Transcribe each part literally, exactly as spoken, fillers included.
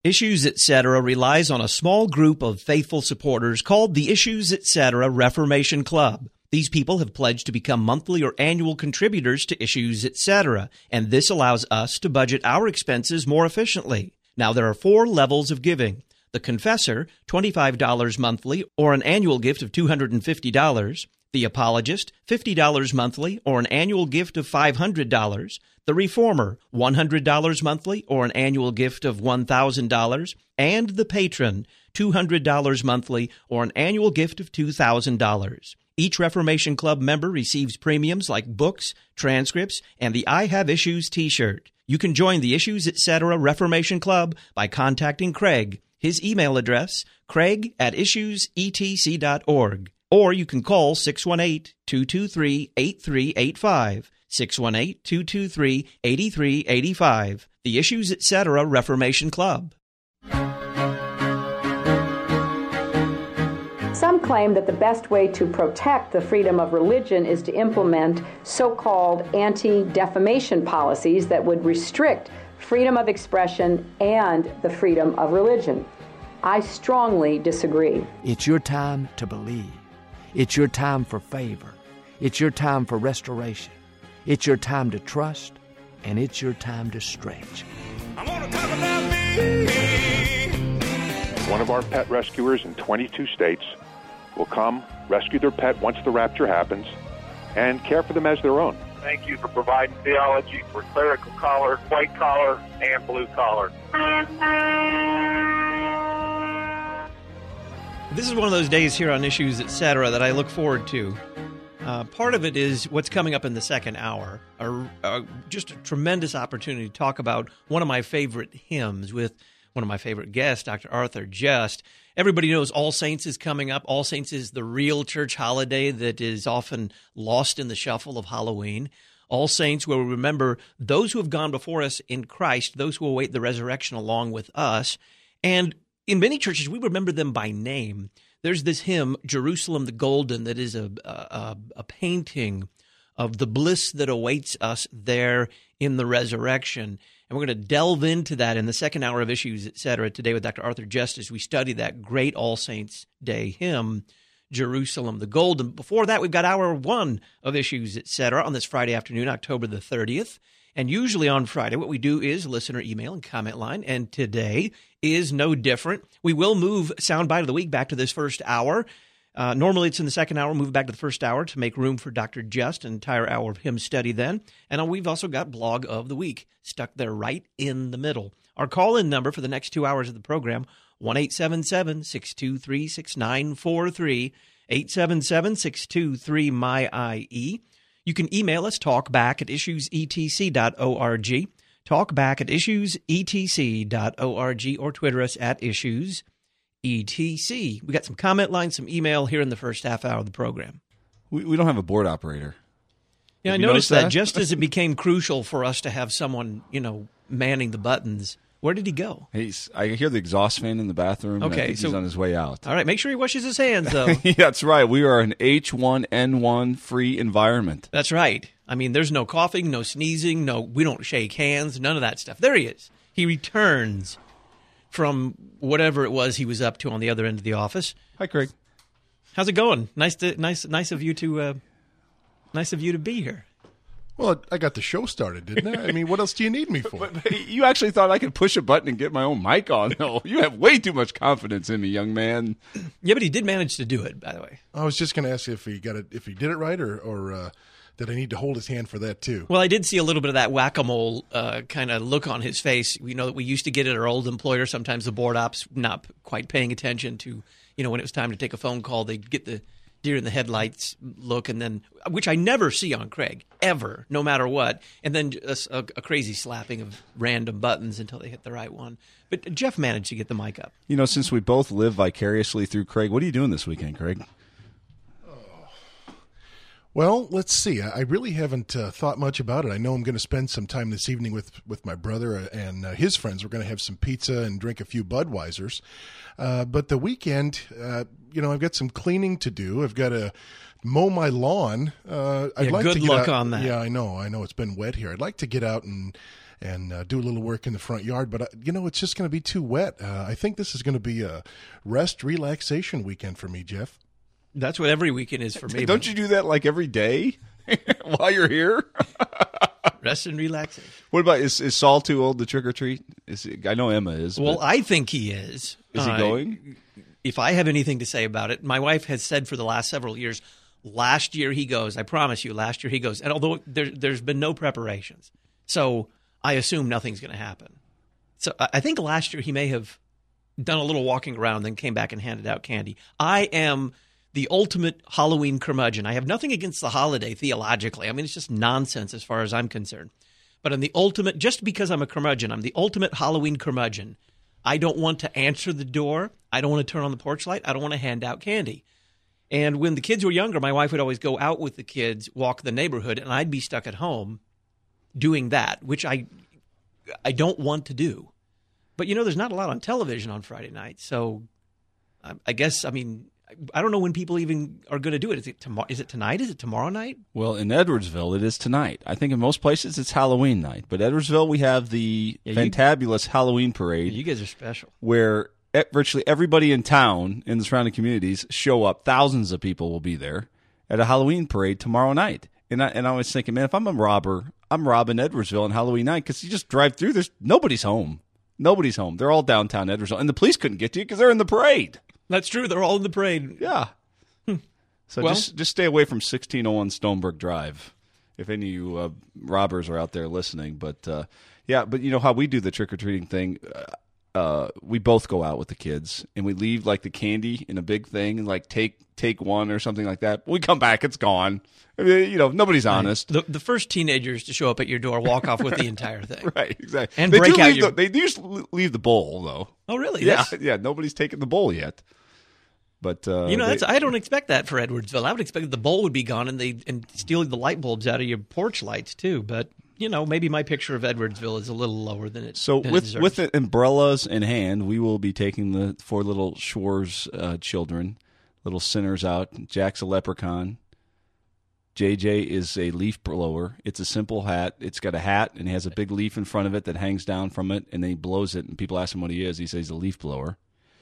Issues Etc. relies on a small group of faithful supporters called the Issues Etc. Reformation Club. These people have pledged to become monthly or annual contributors to Issues Etc., and this allows us to budget our expenses more efficiently. Now, there are four levels of giving. The Confessor, twenty-five dollars monthly or an annual gift of two hundred fifty dollars. The Apologist, fifty dollars monthly or an annual gift of five hundred dollars. The Reformer, one hundred dollars monthly or an annual gift of one thousand dollars. And the Patron, two hundred dollars monthly or an annual gift of two thousand dollars. Each Reformation Club member receives premiums like books, transcripts, and the I Have Issues t-shirt. You can join the Issues Etc. Reformation Club by contacting Craig. His email address, craig at issues e t c dot org. Or you can call six one eight, two two three, eight three eight five, six one eight, two two three, eight three eight five. The Issues Etc. Reformation Club. Some claim that the best way to protect the freedom of religion is to implement so-called anti-defamation policies that would restrict freedom of expression and the freedom of religion. I strongly disagree. It's your time to believe. It's your time for favor. It's your time for restoration. It's your time to trust, and it's your time to stretch. I want to talk about me. One of our pet rescuers in twenty-two states will come, rescue their pet once the rapture happens, and care for them as their own. Thank you for providing theology for clerical collar, white collar, and blue collar. This is one of those days here on Issues Etc. that I look forward to. Uh, part of it is what's coming up in the second hour, a, a, just a tremendous opportunity to talk about one of my favorite hymns with one of my favorite guests, Doctor Arthur Just. Everybody knows All Saints is coming up. All Saints is the real church holiday that is often lost in the shuffle of Halloween. All Saints, where we remember those who have gone before us in Christ, those who await the resurrection along with us. And in many churches, we remember them by name. There's this hymn, Jerusalem the Golden, that is a, a, a painting of the bliss that awaits us there in the resurrection. And we're going to delve into that in the second hour of Issues Etc. today with Doctor Arthur Just as we study that great All Saints Day hymn, Jerusalem the Golden. Before that, we've got hour one of Issues Etc. on this Friday afternoon, October the thirtieth. And usually on Friday, what we do is listener email and comment line. And today is no different. We will move Soundbite of the Week back to this first hour. Uh, normally it's in the second hour. We'll move back to the first hour to make room for Doctor Just, an entire hour of hymn study then. And uh, we've also got Blog of the Week stuck there right in the middle. Our call-in number for the next two hours of the program, one eight seven seven, six two three, six nine four three, eight seven seven, six two three, M Y I E. You can email us, talkback at issues e t c dot org, talkback at issues e t c dot org, or Twitter us at issues E T C. We got some comment lines, some email here in the first half hour of the program. We, we don't have a board operator. Yeah, have I noticed that? that just as it became crucial for us to have someone, you know, manning the buttons. Where did he go? He's. I hear the exhaust fan in the bathroom. Okay, I think so he's on his way out. All right, make sure he washes his hands, though. Yeah, that's right. We are an H one N one free environment. That's right. I mean, there's no coughing, no sneezing, no. We don't shake hands, none of that stuff. There he is. He returns from whatever it was he was up to on the other end of the office. Hi, Craig. How's it going? Nice to nice nice of you to uh, nice of you to be here. Well, I got the show started, didn't I? I mean, what else do you need me for? But you actually thought I could push a button and get my own mic on. No, you have way too much confidence in me, young man. Yeah, but he did manage to do it, by the way. I was just going to ask you if he got it, if he did it right, or or uh, did I need to hold his hand for that too? Well, I did see a little bit of that whack-a-mole uh, kind of look on his face. We know that we used to get at our old employer. Sometimes the board ops not quite paying attention to, you know, when it was time to take a phone call, they'd get the deer in the headlights look, and then, which I never see on Craig, ever, no matter what, and then a, a, a crazy slapping of random buttons until they hit the right one. But Jeff managed to get the mic up. You know, since we both live vicariously through Craig, what are you doing this weekend, Craig? Well, let's see. I really haven't uh, thought much about it. I know I'm going to spend some time this evening with, with my brother and uh, his friends. We're going to have some pizza and drink a few Budweisers. Uh, but the weekend, uh, you know, I've got some cleaning to do. I've got to mow my lawn. Uh, I'd yeah, like good to get luck out. on that. Yeah, I know. I know it's been wet here. I'd like to get out and and uh, do a little work in the front yard. But, uh, you know, it's just going to be too wet. Uh, I think this is going to be a rest, relaxation weekend for me, Jeff. That's what every weekend is for me. Don't you do that like every day while you're here? Rest and relaxation. What about, is, is Saul too old to trick or treat? Is he, I know Emma is. Well, but I think he is. is he Uh, going? If I have anything to say about it, my wife has said for the last several years, last year he goes. I promise you, last year he goes. And although there, there's been no preparations, so I assume nothing's going to happen. So I I think last year he may have done a little walking around, then came back and handed out candy. I am the ultimate Halloween curmudgeon. I have nothing against the holiday theologically. I mean, it's just nonsense as far as I'm concerned. But I'm the ultimate, just because I'm a curmudgeon, I'm the ultimate Halloween curmudgeon. I don't want to answer the door. I don't want to turn on the porch light. I don't want to hand out candy. And when the kids were younger, my wife would always go out with the kids, walk the neighborhood, and I'd be stuck at home doing that, which I I don't want to do. But, you know, there's not a lot on television on Friday night. So I, I guess, I mean, I don't know when people even are going to do it. Is it, tomorrow, is it tonight? Is it tomorrow night? Well, in Edwardsville, it is tonight. I think in most places it's Halloween night. But Edwardsville, we have the Yeah, you- fantabulous Halloween parade You guys are special. where e- virtually everybody in town, in the surrounding communities, show up. Thousands of people will be there at a Halloween parade tomorrow night. And I, and I was thinking, man, if I'm a robber, I'm robbing Edwardsville on Halloween night because you just drive through, there's nobody's home. Nobody's home. They're all downtown Edwardsville. And the police couldn't get to you because they're in the parade. That's true. They're all in the parade. Yeah. So Well- just just stay away from sixteen oh one Stoneburg Drive, if any of you uh, robbers are out there listening. But uh, yeah, but you know how we do the trick or treating thing. Uh, uh, we both go out with the kids and we leave like the candy in a big thing and like take take one or something like that. We come back, it's gone. I mean, you know, nobody's honest. The, the first teenagers to show up at your door walk off with the entire thing. Right, exactly. And they break do out leave your- the, they do just leave the bowl though. Oh, really? Yeah, That's- yeah. Nobody's taken the bowl yet. But uh, You know, they- that's, I don't expect that for Edwardsville. I would expect that the bowl would be gone and they and steal the light bulbs out of your porch lights too. But you know, maybe my picture of Edwardsville is a little lower than it. So than with it deserves. with the umbrellas in hand, we will be taking the four little Schwarz uh, children, little sinners out. Jack's a leprechaun. J J is a leaf blower. It's a simple hat. It's got a hat and he has a big leaf in front of it that hangs down from it, and then he blows it. And people ask him what he is. He says he's a leaf blower.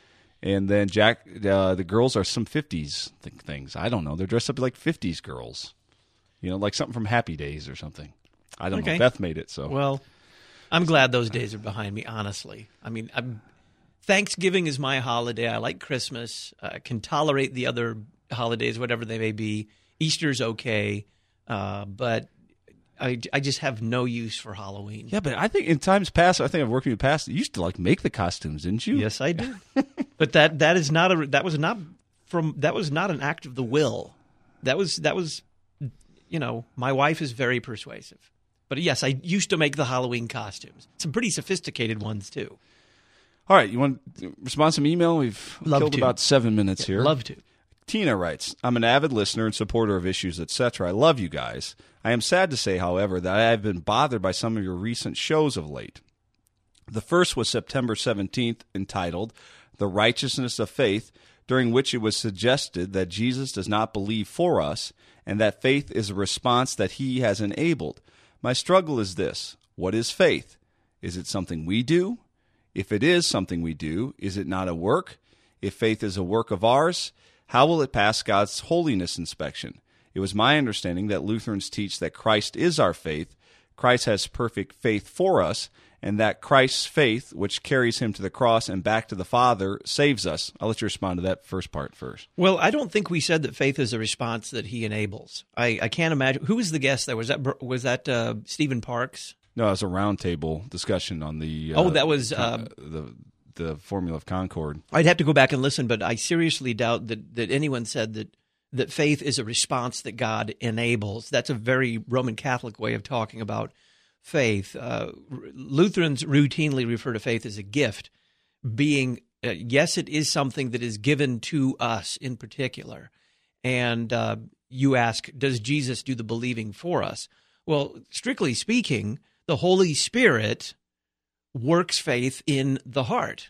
And then Jack, uh, the girls are some fifties th- things. I don't know. They're dressed up like fifties girls. You know, like something from Happy Days or something. I don't Okay. know. Beth made it, so. Well, I'm glad those days are behind me. Honestly, I mean, I'm, Thanksgiving is my holiday. I like Christmas. I can tolerate the other holidays, whatever they may be. Easter's okay, uh, but I, I just have no use for Halloween. Yeah, but I think in times past, I think I've worked in the past, you used to like make the costumes, didn't you? Yes, I did. But that that is not a that was not from that was not an act of the will. That was that was you know, my wife is very persuasive. But yes, I used to make the Halloween costumes. Some pretty sophisticated ones too. All right, you want to respond to some email? We've Love killed to. about seven minutes here. Love to. Tina writes, I'm an avid listener and supporter of Issues, et cetera. I love you guys. I am sad to say, however, that I have been bothered by some of your recent shows of late. The first was September seventeenth, entitled The Righteousness of Faith, during which it was suggested that Jesus does not believe for us and that faith is a response that he has enabled. My struggle is this. What is faith? Is it something we do? If it is something we do, is it not a work? If faith is a work of ours, how will it pass God's holiness inspection? It was my understanding that Lutherans teach that Christ is our faith, Christ has perfect faith for us, and that Christ's faith, which carries him to the cross and back to the Father, saves us. I'll let you respond to that first part first. Well, I don't think we said that faith is a response that he enables. I, I can't imagine. Who was the guest there? Was that was that uh, Stephen Parks? No, it was a roundtable discussion on the uh, Oh, that was, uh, um, the the formula of Concord. I'd have to go back and listen, but I seriously doubt that, that anyone said that, that faith is a response that God enables. That's a very Roman Catholic way of talking about faith. Uh, Lutherans routinely refer to faith as a gift, being, uh, yes, it is something that is given to us in particular. And uh, you ask, does Jesus do the believing for us? Well, strictly speaking, the Holy Spirit works faith in the heart.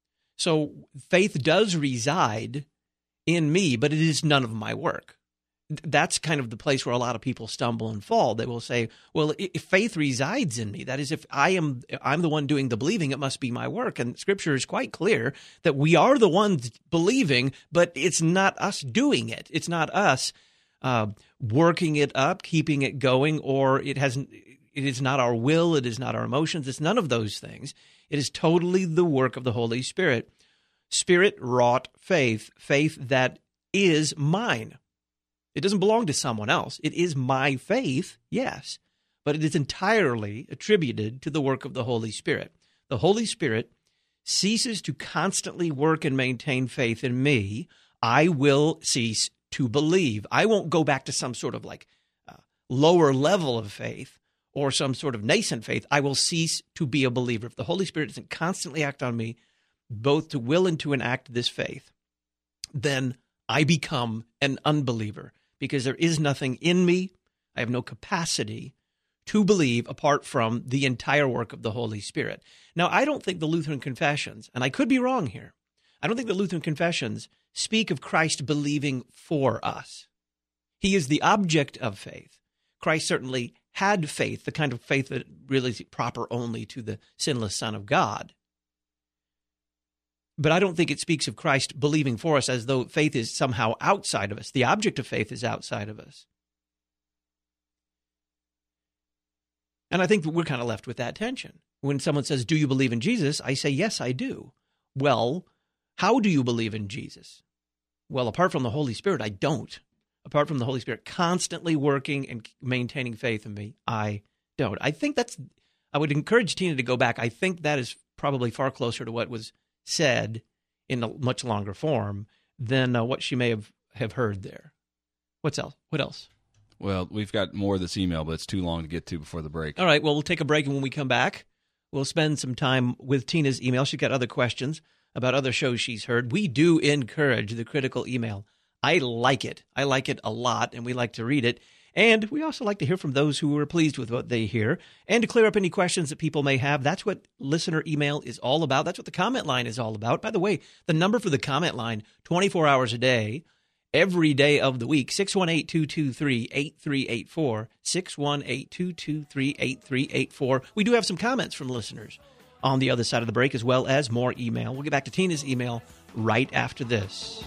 So faith does reside in me, but it is none of my work. that's kind of the place where a lot of people stumble and fall. They will say, well, if faith resides in me, that is, if I am, I'm the one doing the believing, it must be my work. And Scripture is quite clear that we are the ones believing, but it's not us doing it. It's not us uh, working it up, keeping it going, or it hasn't. It is not our will. It is not our emotions. It's none of those things. It is totally the work of the Holy Spirit. Spirit-wrought faith, faith that is mine. It doesn't belong to someone else. It is my faith, yes, but it is entirely attributed to the work of the Holy Spirit. The Holy Spirit ceases to constantly work and maintain faith in me. I will cease to believe. I won't go back to some sort of like uh, lower level of faith or some sort of nascent faith. I will cease to be a believer. If the Holy Spirit doesn't constantly act on me, both to will and to enact this faith, then I become an unbeliever, because there is nothing in me. I have no capacity to believe apart from the entire work of the Holy Spirit. Now, I don't think the Lutheran Confessions, and I could be wrong here, I don't think the Lutheran Confessions speak of Christ believing for us. He is the object of faith. Christ certainly had faith, the kind of faith that really is proper only to the sinless Son of God. But I don't think it speaks of Christ believing for us as though faith is somehow outside of us. The object of faith is outside of us. And I think that we're kind of left with that tension. When someone says, do you believe in Jesus? I say, yes, I do. Well, how do you believe in Jesus? Well, apart from the Holy Spirit, I don't. Apart from the Holy Spirit constantly working and maintaining faith in me, I don't. I think that's, I would encourage Tina to go back. I think that is probably far closer to what was said in a much longer form than uh, what she may have, have heard there. What's else? What else? Well, we've got more of this email, but it's too long to get to before the break. All right, well, we'll take a break, and when we come back, we'll spend some time with Tina's email. She's got other questions about other shows she's heard. We do encourage the critical email. I like it. I like it a lot, and we like to read it. And we also like to hear from those who are pleased with what they hear and to clear up any questions that people may have. That's what listener email is all about. That's what the comment line is all about. By the way, the number for the comment line, twenty-four hours a day, every day of the week, six one eight, two two three, eight three eight four, six one eight, two two three, eight three eight four. We do have some comments from listeners on the other side of the break, as well as more email. We'll get back to Tina's email right after this.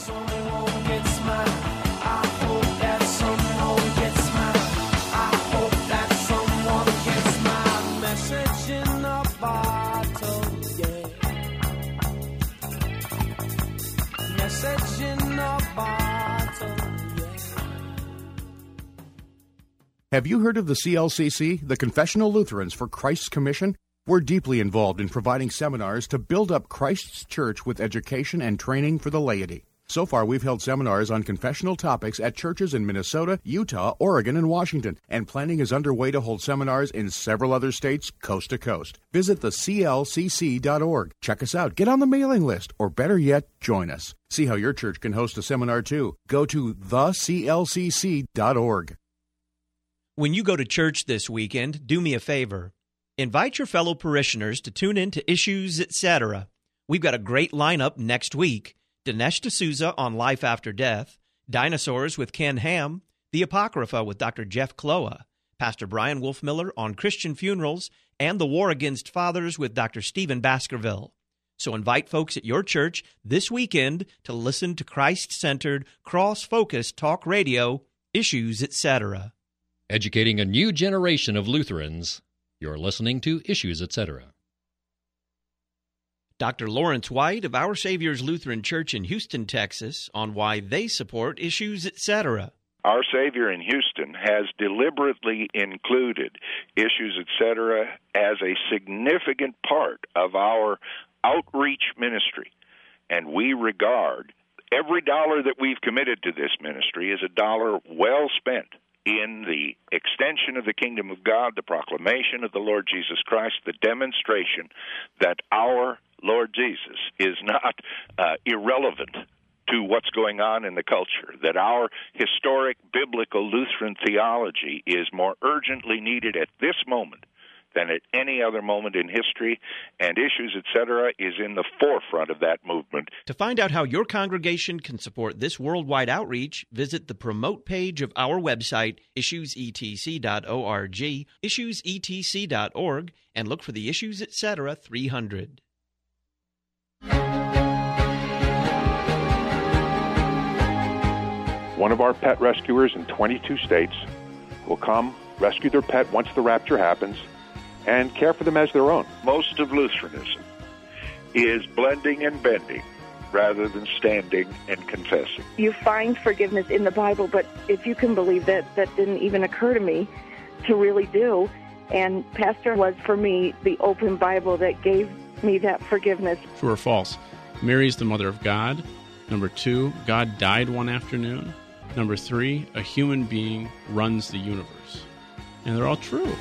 Have you heard of the C L C C, the Confessional Lutherans for Christ's Commission? We're deeply involved in providing seminars to build up Christ's church with education and training for the laity. So far, we've held seminars on confessional topics at churches in Minnesota, Utah, Oregon, and Washington, and planning is underway to hold seminars in several other states, coast to coast. Visit the C L C C dot org. Check us out. Get on the mailing list, or better yet, join us. See how your church can host a seminar, too. Go to the C L C C dot org. When you go to church this weekend, do me a favor. Invite your fellow parishioners to tune in to Issues, et cetera. We've got a great lineup next week. Dinesh D'Souza on Life After Death, Dinosaurs with Ken Ham, The Apocrypha with Doctor Jeff Kloa, Pastor Brian Wolfmiller on Christian funerals, and The War Against Fathers with Doctor Stephen Baskerville. So invite folks at your church this weekend to listen to Christ-centered, cross-focused talk radio, Issues, et cetera. Educating a new generation of Lutherans. You're listening to Issues, et cetera. Doctor Lawrence White of Our Savior's Lutheran Church in Houston, Texas, on why they support Issues, et cetera. Our Savior in Houston has deliberately included Issues, et cetera as a significant part of our outreach ministry, and we regard every dollar that we've committed to this ministry as a dollar well spent in the extension of the kingdom of God, the proclamation of the Lord Jesus Christ, the demonstration that our Lord Jesus is not uh, irrelevant to what's going on in the culture, that our historic biblical Lutheran theology is more urgently needed at this moment than at any other moment in history, and Issues, et cetera, is in the forefront of that movement. To find out how your congregation can support this worldwide outreach, visit the Promote page of our website, issues e t c dot org, issues e t c dot org, and look for the Issues, et cetera three hundred. One of our pet rescuers in twenty-two states will come, rescue their pet once the rapture happens, and care for them as their own. Most of Lutheranism is blending and bending rather than standing and confessing. You find forgiveness in the Bible, but if you can believe that, that didn't even occur to me to really do. And Pastor was, for me, the open Bible that gave me that forgiveness. True or false? Mary is the mother of God. Number two, God died one afternoon. Number three, a human being runs the universe. And they're all true.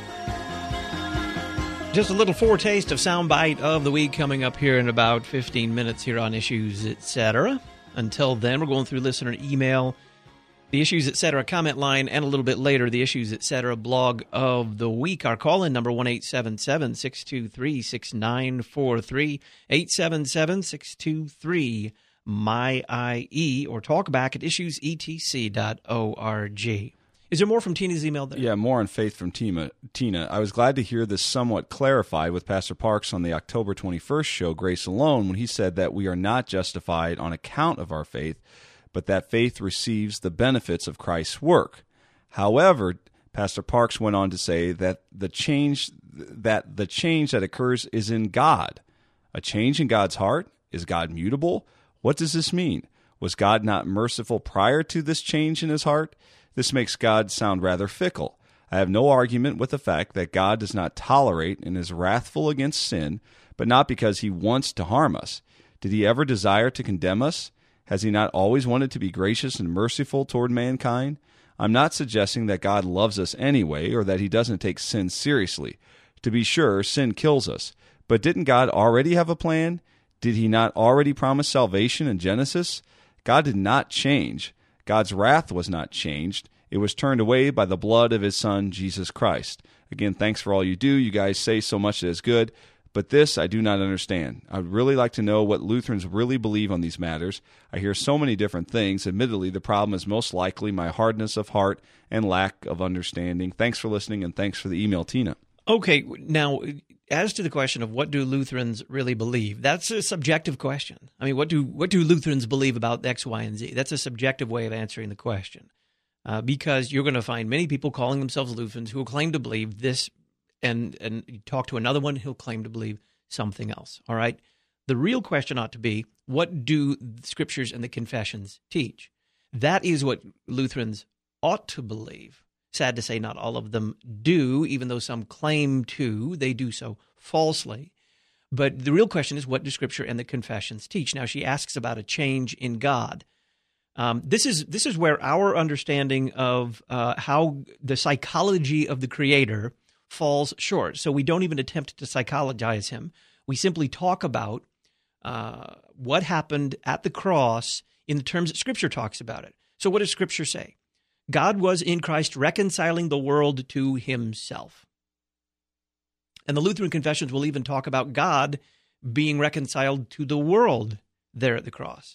Just a little foretaste of Soundbite of the Week coming up here in about fifteen minutes here on Issues, et cetera. Until then, we're going through listener email, the Issues, et cetera comment line, and a little bit later, the Issues, et cetera blog of the week. Our call-in number, one eight seven seven, six two three, six nine four three, eight seven seven, six two three, M Y I E, or talk back at issues e t c dot org. Is there more from Tina's email there? Yeah, more on faith from Tina. Tina, I was glad to hear this somewhat clarified with Pastor Parks on the October twenty-first show, Grace Alone, when he said that we are not justified on account of our faith, but that faith receives the benefits of Christ's work. However, Pastor Parks went on to say that the change that the change that occurs is in God. A change in God's heart? Is God mutable? What does this mean? Was God not merciful prior to this change in his heart? This makes God sound rather fickle. I have no argument with the fact that God does not tolerate and is wrathful against sin, but not because he wants to harm us. Did he ever desire to condemn us? Has he not always wanted to be gracious and merciful toward mankind? I'm not suggesting that God loves us anyway, or that he doesn't take sin seriously. To be sure, sin kills us. But didn't God already have a plan? Did he not already promise salvation in Genesis? God did not change. God's wrath was not changed. It was turned away by the blood of his Son, Jesus Christ. Again, thanks for all you do. You guys say so much that is good. But this I do not understand. I would really like to know what Lutherans really believe on these matters. I hear so many different things. Admittedly, the problem is most likely my hardness of heart and lack of understanding. Thanks for listening, and thanks for the email, Tina. Okay, now, as to the question of what do Lutherans really believe, that's a subjective question. I mean, what do what do Lutherans believe about X, Y, and Z? That's a subjective way of answering the question, uh, because you're going to find many people calling themselves Lutherans who will claim to believe this, and and you talk to another one who'll claim to believe something else, all right? The real question ought to be, what do the Scriptures and the confessions teach? That is what Lutherans ought to believe. Sad to say, not all of them do, even though some claim to. They do so falsely. But the real question is, what do Scripture and the confessions teach? Now, she asks about a change in God. Um, this is this is where our understanding of uh, how the psychology of the Creator falls short. So we don't even attempt to psychologize him. We simply talk about uh, what happened at the cross in the terms that Scripture talks about it. So what does Scripture say? God was in Christ reconciling the world to himself. And the Lutheran confessions will even talk about God being reconciled to the world there at the cross.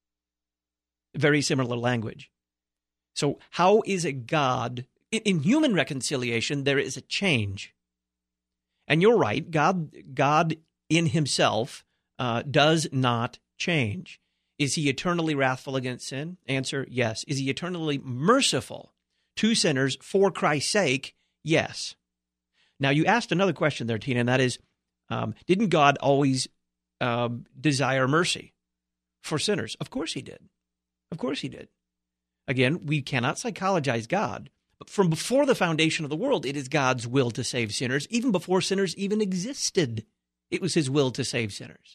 Very similar language. So how is a God, in human reconciliation, there is a change. And you're right, God, God in himself uh, does not change. Is he eternally wrathful against sin? Answer, yes. Is he eternally merciful to sinners for Christ's sake? Yes. Now, you asked another question there, Tina, and that is, um, didn't God always uh, desire mercy for sinners? Of course he did. Of course he did. Again, we cannot psychologize God. But from before the foundation of the world, it is God's will to save sinners. Even before sinners even existed, it was his will to save sinners.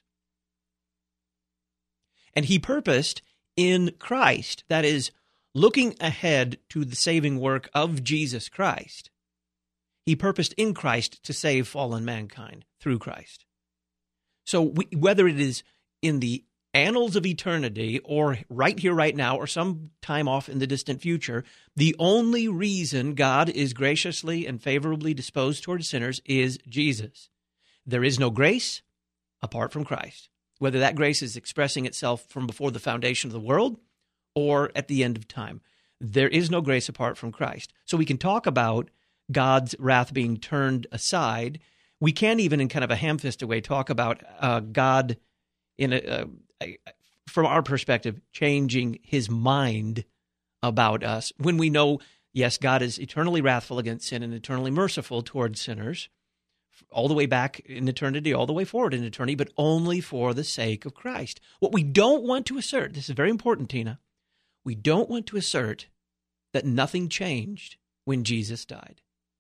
And he purposed in Christ, that is, looking ahead to the saving work of Jesus Christ, he purposed in Christ to save fallen mankind through Christ. So we, whether it is in the annals of eternity or right here, right now, or some time off in the distant future, the only reason God is graciously and favorably disposed towards sinners is Jesus. There is no grace apart from Christ, whether that grace is expressing itself from before the foundation of the world or at the end of time. There is no grace apart from Christ. So we can talk about God's wrath being turned aside. We can even, in kind of a ham-fisted way, talk about uh, God, in a, a, a, from our perspective, changing his mind about us when we know, yes, God is eternally wrathful against sin and eternally merciful towards sinners, all the way back in eternity, all the way forward in eternity, but only for the sake of Christ. What we don't want to assert, this is very important, Tina, we don't want to assert that nothing changed when Jesus died.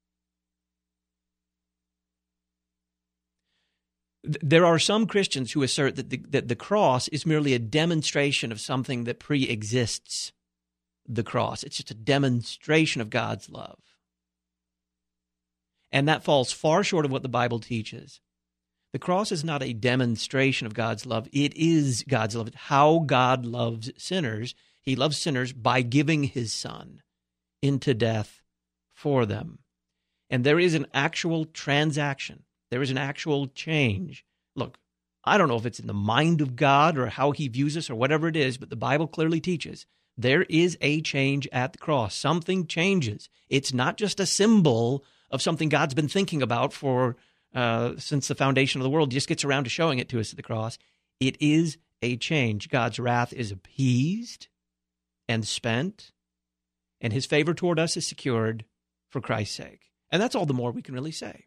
There are some Christians who assert that the, that the cross is merely a demonstration of something that pre-exists the cross. It's just a demonstration of God's love. And that falls far short of what the Bible teaches. The cross is not a demonstration of God's love. It is God's love. It's how God loves sinners. He loves sinners by giving his Son into death for them. And there is an actual transaction. There is an actual change. Look, I don't know if it's in the mind of God or how he views us or whatever it is, but the Bible clearly teaches there is a change at the cross. Something changes. It's not just a symbol of something God's been thinking about for uh, since the foundation of the world. He just gets around to showing it to us at the cross. It is a change. God's wrath is appeased and spent, and his favor toward us is secured for Christ's sake. And that's all the more we can really say.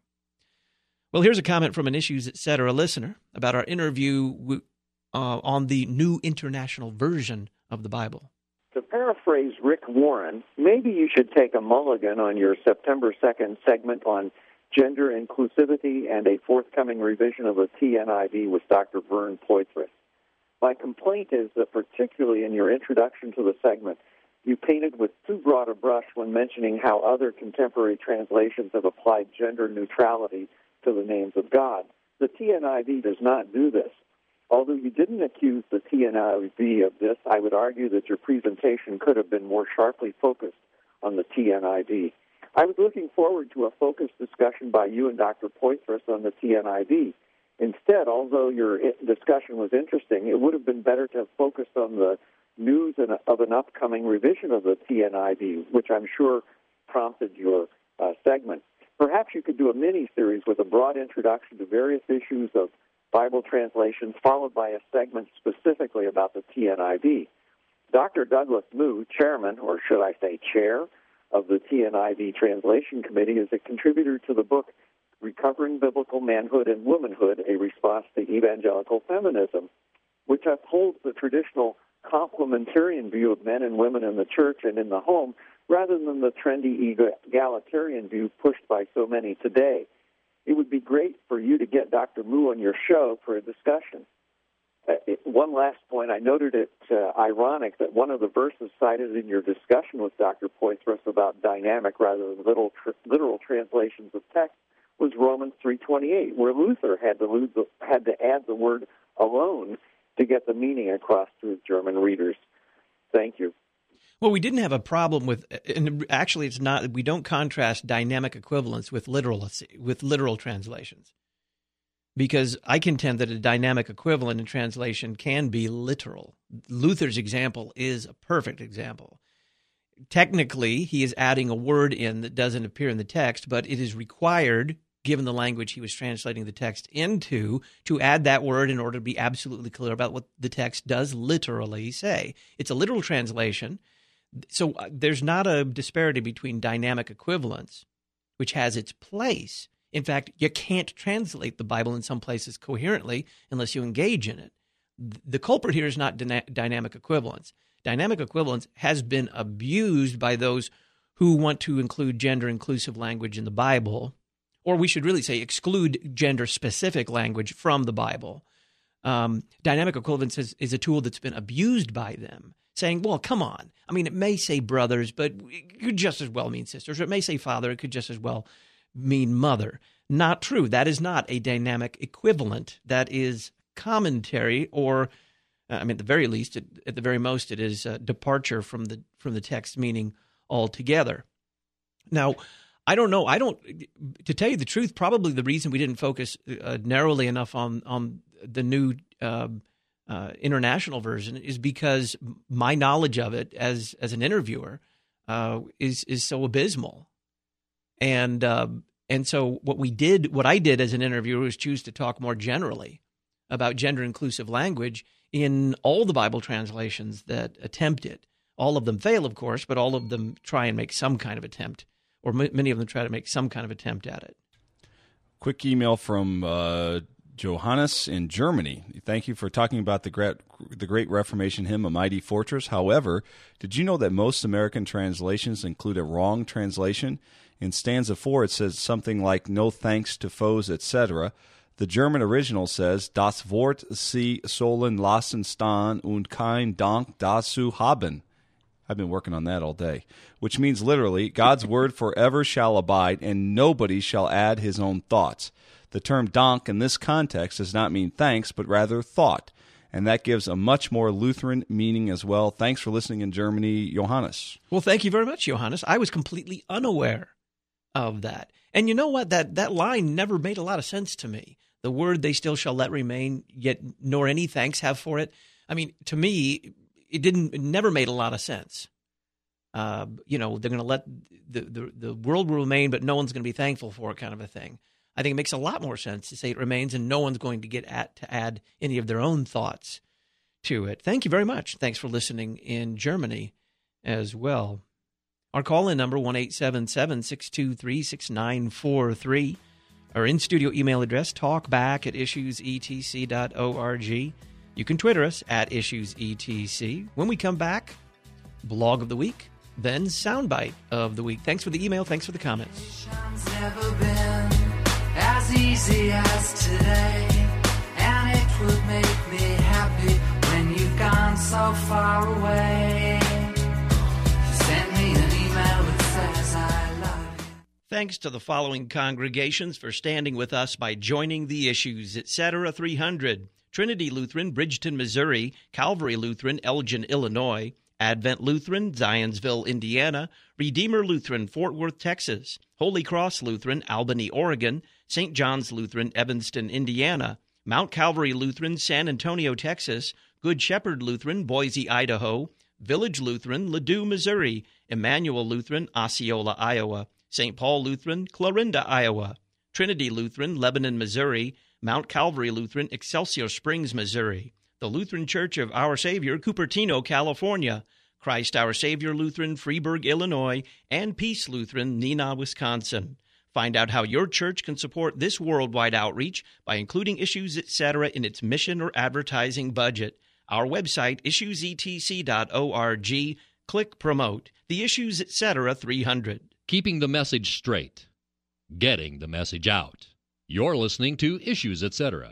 Well, here's a comment from an Issues Etc. listener about our interview uh, on the New International Version of the Bible. To paraphrase Rick Warren, maybe you should take a mulligan on your September second segment on gender inclusivity and a forthcoming revision of the T N I V with Doctor Vern Poitras. My complaint is that particularly in your introduction to the segment, you painted with too broad a brush when mentioning how other contemporary translations have applied gender neutrality to the names of God. The T N I V does not do this. Although you didn't accuse the T N I V of this, I would argue that your presentation could have been more sharply focused on the T N I V. I was looking forward to a focused discussion by you and Doctor Poitras on the T N I V. Instead, although your discussion was interesting, it would have been better to have focused on the news of an upcoming revision of the T N I V, which I'm sure prompted your uh, segment. Perhaps you could do a mini-series with a broad introduction to various issues of Bible translations, followed by a segment specifically about the T N I V. Doctor Douglas Moo, chairman, or should I say chair, of the T N I V Translation Committee, is a contributor to the book Recovering Biblical Manhood and Womanhood, a Response to Evangelical Feminism, which upholds the traditional complementarian view of men and women in the church and in the home, rather than the trendy egalitarian view pushed by so many today. It would be great for you to get Doctor Moo on your show for a discussion. Uh, it, one last point, I noted it uh, ironic that one of the verses cited in your discussion with Doctor Poitras about dynamic rather than literal, tr- literal translations of text was Romans three twenty-eight, where Luther had to, lose the, had to add the word alone to get the meaning across to his German readers. Thank you. Well, we didn't have a problem with, and actually it's not, we don't contrast dynamic equivalence with literal, with literal translations. Because I contend that a dynamic equivalent in translation can be literal. Luther's example is a perfect example. Technically, he is adding a word in that doesn't appear in the text, but it is required, given the language he was translating the text into, to add that word in order to be absolutely clear about what the text does literally say. It's a literal translation. So uh, there's not a disparity between dynamic equivalence, which has its place. In fact, you can't translate the Bible in some places coherently unless you engage in it. The culprit here is not dyna- dynamic equivalence. Dynamic equivalence has been abused by those who want to include gender-inclusive language in the Bible, or we should really say exclude gender-specific language from the Bible. Um, dynamic equivalence is, is a tool that's been abused by them, saying, well, come on. I mean, it may say brothers, but it could just as well mean sisters. Or it may say father, it could just as well mean mother. Not true. That is not a dynamic equivalent. That is commentary or I mean, at the very least, it, at the very most, it is a departure from the from the text meaning altogether. Now, I don't know. I don't. To tell you the truth, probably the reason we didn't focus uh, narrowly enough on on the new uh, uh, international version is because my knowledge of it as as an interviewer uh, is is so abysmal, and uh, and so what we did, what I did as an interviewer, was choose to talk more generally about gender inclusive language in all the Bible translations that attempt it. All of them fail, of course, but all of them try and make some kind of attempt. Or m- many of them try to make some kind of attempt at it. Quick email from uh, Johannes in Germany. Thank you for talking about the great, the Great Reformation hymn, A Mighty Fortress. However, did you know that most American translations include a wrong translation? In stanza four, it says something like, no thanks to foes, et cetera. The German original says, das Wort sie sollen lassen stehen und kein Dank dazu haben. I've been working on that all day, which means literally, God's word forever shall abide, and nobody shall add his own thoughts. The term Dank in this context does not mean thanks, but rather thought, and that gives a much more Lutheran meaning as well. Thanks for listening in Germany, Johannes. Well, thank you very much, Johannes. I was completely unaware of that. And you know what? That, that line never made a lot of sense to me. The word they still shall let remain, yet nor any thanks have for it. I mean, to me, it didn't. It never made a lot of sense. Uh, you know, they're going to let the, the the world will remain, but no one's going to be thankful for it, kind of a thing. I think it makes a lot more sense to say it remains, and no one's going to get at to add any of their own thoughts to it. Thank you very much. Thanks for listening in Germany as well. Our call-in number one eight seven seven six two three six nine four three. Our in-studio email address, talkback at issues e t c dot org. You can Twitter us at issues e t c. When we come back, blog of the week, then soundbite of the week. Thanks for the email. Thanks for the comments. Never been as easy as today, and it would make me happy when you've gone so far away. Send me an email that says I love you. Thanks to the following congregations for standing with us by joining the Issues, et cetera three hundred. Trinity Lutheran, Bridgeton, Missouri; Calvary Lutheran, Elgin, Illinois; Advent Lutheran, Zionsville, Indiana; Redeemer Lutheran, Fort Worth, Texas; Holy Cross Lutheran, Albany, Oregon; Saint John's Lutheran, Evanston, Indiana; Mount Calvary Lutheran, San Antonio, Texas; Good Shepherd Lutheran, Boise, Idaho; Village Lutheran, Ladue, Missouri; Emmanuel Lutheran, Osceola, Iowa; Saint Paul Lutheran, Clarinda, Iowa; Trinity Lutheran, Lebanon, Missouri; Mount Calvary Lutheran, Excelsior Springs, Missouri; the Lutheran Church of Our Savior, Cupertino, California; Christ Our Savior Lutheran, Freeburg, Illinois; and Peace Lutheran, Neenah, Wisconsin. Find out how your church can support this worldwide outreach by including Issues, et cetera in its mission or advertising budget. Our website, issues e t c dot org. Click Promote. The Issues, et cetera three hundred. Keeping the message straight. Getting the message out. You're listening to Issues, et cetera.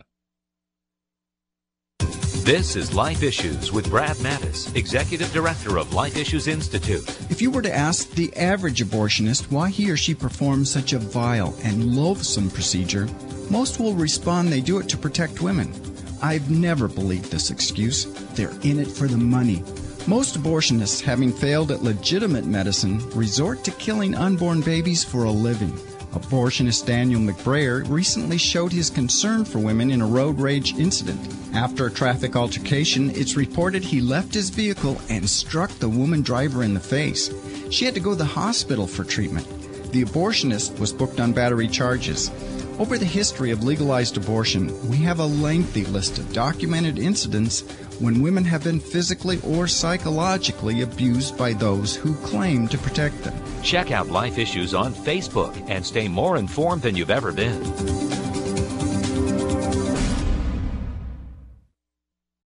This is Life Issues with Brad Mattis, Executive Director of Life Issues Institute. If you were to ask the average abortionist why he or she performs such a vile and loathsome procedure, most will respond they do it to protect women. I've never believed this excuse. They're in it for the money. Most abortionists, having failed at legitimate medicine, resort to killing unborn babies for a living. Abortionist Daniel McBrayer recently showed his concern for women in a road rage incident. After a traffic altercation, it's reported he left his vehicle and struck the woman driver in the face. She had to go to the hospital for treatment. The abortionist was booked on battery charges. Over the history of legalized abortion, we have a lengthy list of documented incidents when women have been physically or psychologically abused by those who claim to protect them. Check out Life Issues on Facebook and stay more informed than you've ever been.